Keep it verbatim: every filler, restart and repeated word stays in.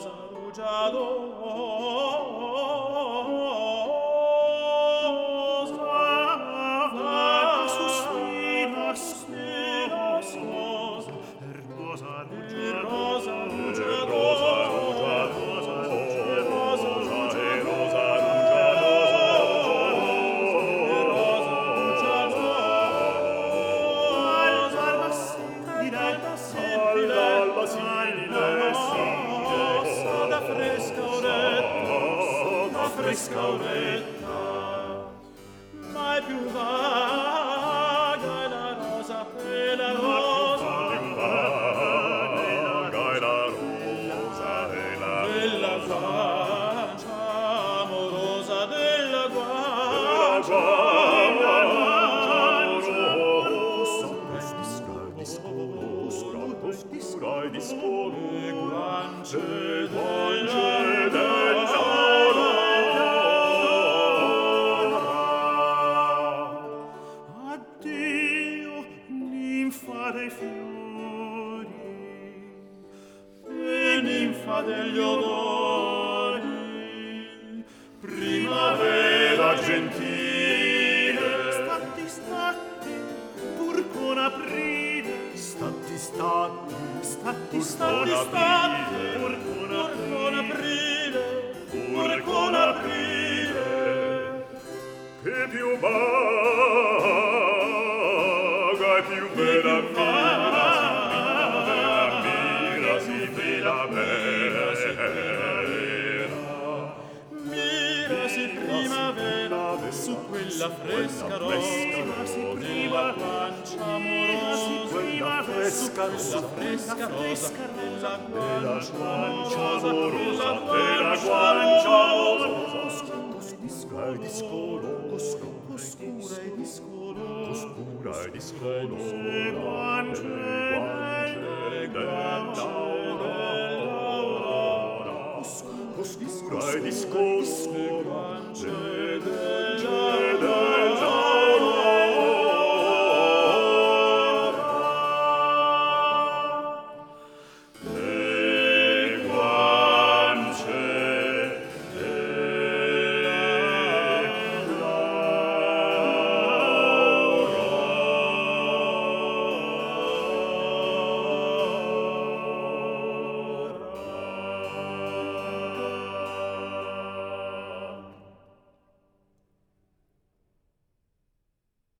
rosa rugiadosa, suspiras, suspiras, rosa, rosa rugiadosa, rosa rugiadosa, rosa fresca oretta, mai più vaga è la rosa e la rosa, vaga è la rosa e la della guancia amorosa, della guancia amorosa, oscura e discolore, guance guance della dei fiori e ninfa degli odori, primavera gentile, statti statti pur con aprile, statti statti statti statti statti pur con aprile, pur con aprile, che più vaga e più bella mira, si bella vera, mira si primavera su quella fresca rosa, nella guancia amorosa, quella fresca quella fresca rosa, nella guancia amorosa, nella guancia amorosa, oscura e discolore, oscura e discolore, oscura e discolore, le guance dell'aurora, oscura e discolore, le guance dell'aurora.